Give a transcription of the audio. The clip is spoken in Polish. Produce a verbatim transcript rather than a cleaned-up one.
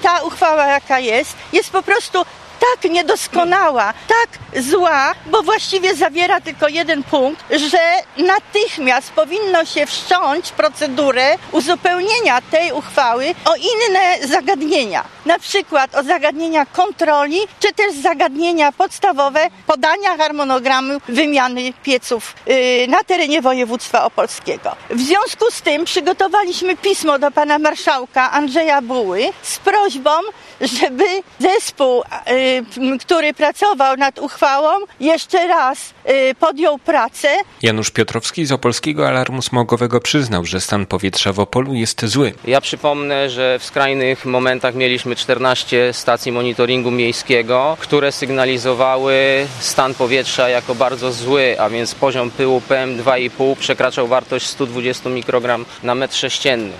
Ta uchwała, jaka jest, jest po prostu tak niedoskonała, tak zła, bo właściwie zawiera tylko jeden punkt, że natychmiast powinno się wszcząć procedurę uzupełnienia tej uchwały o inne zagadnienia. Na przykład o zagadnienia kontroli, czy też zagadnienia podstawowe podania harmonogramu wymiany pieców yy, na terenie województwa opolskiego. W związku z tym przygotowaliśmy pismo do pana marszałka Andrzeja Buły z prośbą, żeby zespół, yy, który pracował nad uchwałą, jeszcze raz yy, podjął pracę. Janusz Piotrowski z Opolskiego Alarmu Smogowego przyznał, że stan powietrza w Opolu jest zły. Ja przypomnę, że w skrajnych momentach mieliśmy czternaście stacji monitoringu miejskiego, które sygnalizowały stan powietrza jako bardzo zły, a więc poziom pyłu P M dwa i pół przekraczał wartość sto dwadzieścia mikrogramów na metr sześcienny.